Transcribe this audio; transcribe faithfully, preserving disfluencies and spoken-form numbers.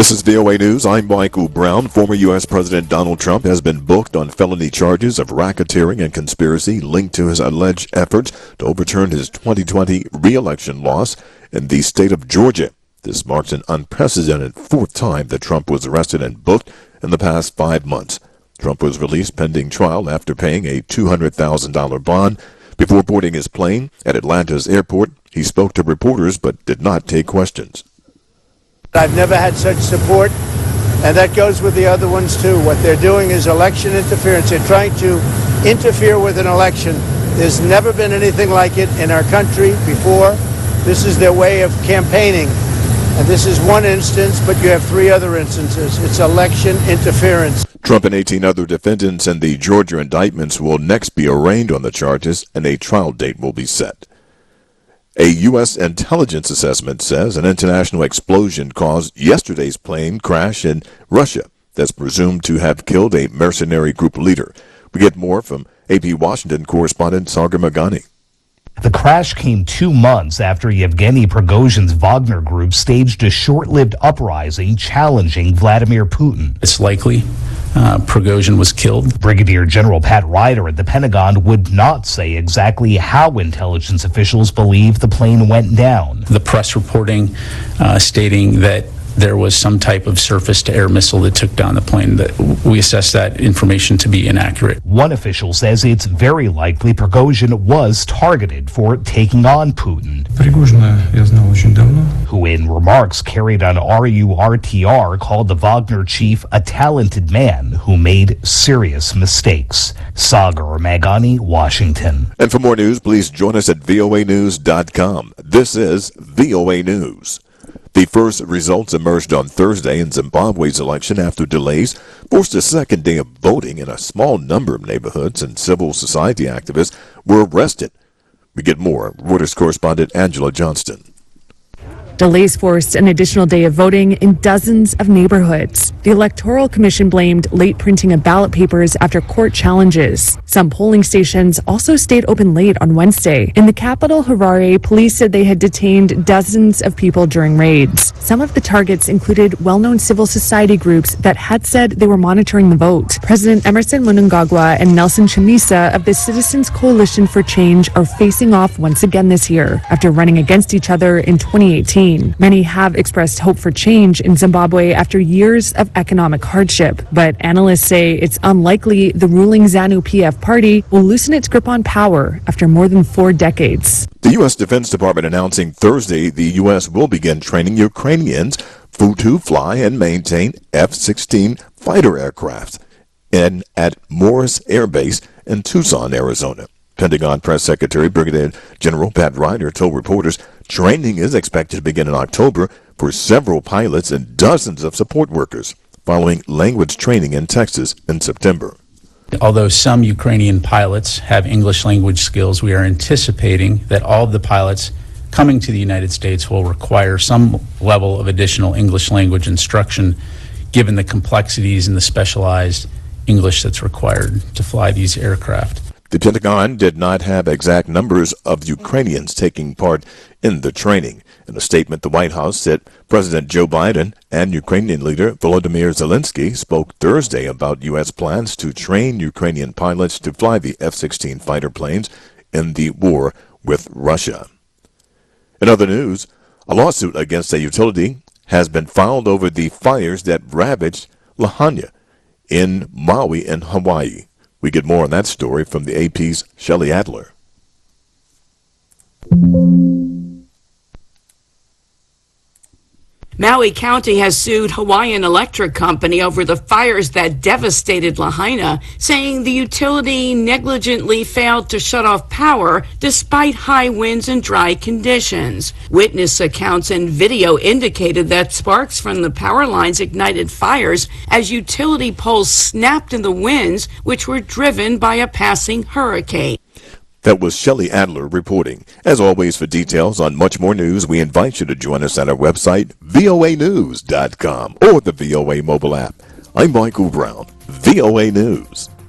This is V O A News. I'm Michael Brown. Former U S. President Donald Trump has been booked on felony charges of racketeering and conspiracy linked to his alleged efforts to overturn his twenty twenty re-election loss in the state of Georgia. This marks an unprecedented fourth time that Trump was arrested and booked in the past five months. Trump was released pending trial after paying a two hundred thousand dollars bond. Before boarding his plane at Atlanta's airport, he spoke to reporters but did not take questions. I've never had such support, and that goes with the other ones too. What they're doing is election interference. They're trying to interfere with an election. There's never been anything like it in our country before. This is their way of campaigning, and this is one instance, but you have three other instances. It's election interference. Trump and eighteen other defendants in the Georgia indictments will next be arraigned on the charges, and a trial date will be set. A U S intelligence assessment says an international explosion caused yesterday's plane crash in Russia that's presumed to have killed a mercenary group leader. We get more from A P Washington correspondent Sagar Magani. The crash came two months after Yevgeny Prigozhin's Wagner group staged a short-lived uprising challenging Vladimir Putin. It's likely uh, Prigozhin was killed. Brigadier General Pat Ryder at the Pentagon would not say exactly how intelligence officials believe the plane went down. The press reporting uh, stating that there was some type of surface-to-air missile that took down the plane. That we assess that information to be inaccurate. One official says it's very likely Prigozhin was targeted for taking on Putin, who in remarks carried on R U R T R called the Wagner chief a talented man who made serious mistakes. Sagar Magani, Washington. And for more news, please join us at V O A news dot com. This is V O A News. The first results emerged on Thursday in Zimbabwe's election after delays forced a second day of voting in a small number of neighborhoods, and civil society activists were arrested. We get more. Reuters correspondent Angela Johnston. Delays forced an additional day of voting in dozens of neighborhoods. The Electoral Commission blamed late printing of ballot papers after court challenges. Some polling stations also stayed open late on Wednesday. In the capital, Harare, police said they had detained dozens of people during raids. Some of the targets included well-known civil society groups that had said they were monitoring the vote. President Emerson Mnangagwa and Nelson Chamisa of the Citizens Coalition for Change are facing off once again this year after running against each other in twenty eighteen. Many have expressed hope for change in Zimbabwe after years of economic hardship, but analysts say it's unlikely the ruling ZANU-P F party will loosen its grip on power after more than four decades. The U S. Defense Department announcing Thursday the U S will begin training Ukrainians to fly and maintain F sixteen fighter aircraft in, at Morris Air Base in Tucson, Arizona. Pentagon Press Secretary Brigadier General Pat Ryder told reporters training is expected to begin in October for several pilots and dozens of support workers, following language training in Texas in September. Although some Ukrainian pilots have English language skills, we are anticipating that all of the pilots coming to the United States will require some level of additional English language instruction, given the complexities and the specialized English that's required to fly these aircraft. The Pentagon did not have exact numbers of Ukrainians taking part in the training. In a statement, the White House said President Joe Biden and Ukrainian leader Volodymyr Zelensky spoke Thursday about U S plans to train Ukrainian pilots to fly the F sixteen fighter planes in the war with Russia. In other news, a lawsuit against a utility has been filed over the fires that ravaged Lahaina in Maui in Hawaii. We get more on that story from the A P's Shelley Adler. Maui County has sued Hawaiian Electric Company over the fires that devastated Lahaina, saying the utility negligently failed to shut off power despite high winds and dry conditions. Witness accounts and video indicated that sparks from the power lines ignited fires as utility poles snapped in the winds, which were driven by a passing hurricane. That was Shelley Adler reporting. As always, for details on much more news, we invite you to join us at our website, V O A news dot com, or the V O A mobile app. I'm Michael Brown, V O A News.